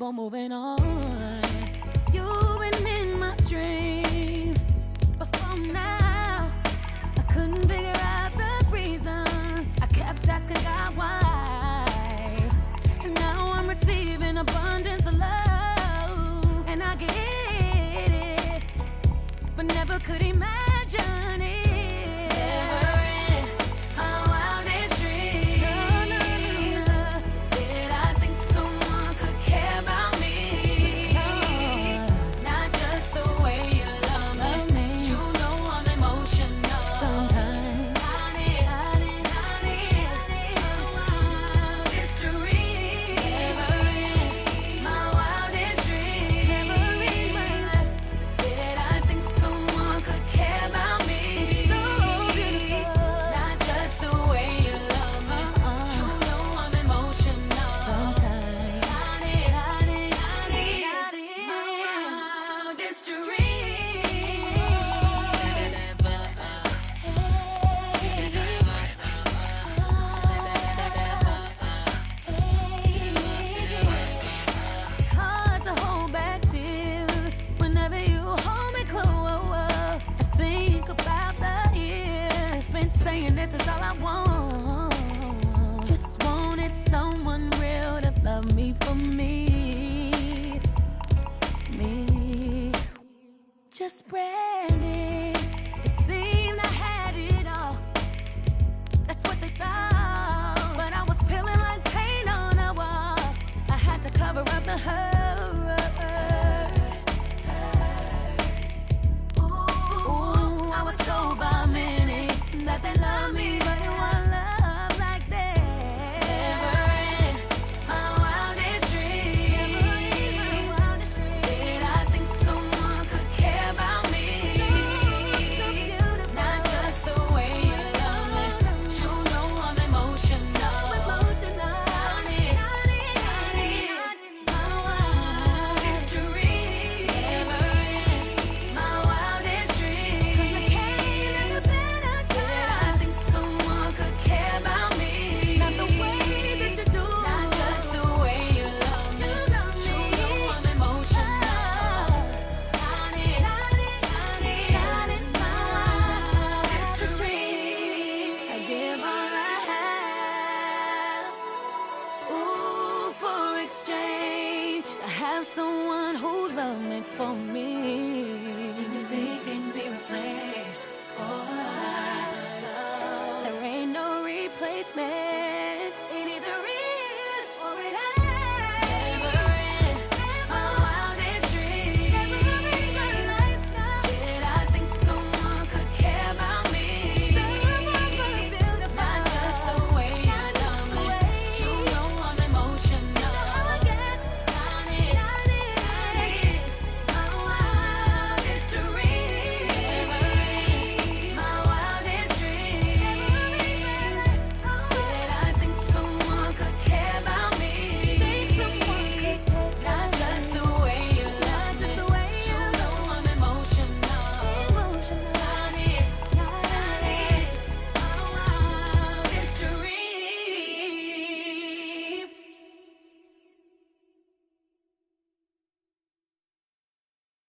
before moving on. You've been in my dreams before now. I couldn't figure out the reasons. I kept asking God why. And now I'm receiving abundance of love. And I get it, but never could imagine it. Never in my wildest dreams did I think someone could care about me. Not just the way you love me. You know I'm emotional. Sometimes I need my wildest dreams. Never in my wildest dreams. Never in my life did I think someone could care about me. So beautiful. Not just the way you love me. You know I'm emotional. Sometimes I need my wildest It's hard to hold back tears whenever you hold me close. I think about the years spent saying this is all I want. Just wanted someone real to love me for me. Just branded. It seemed I had it all. That's what they thought. But I was peeling like paint on a wall. I had to cover up the hurt.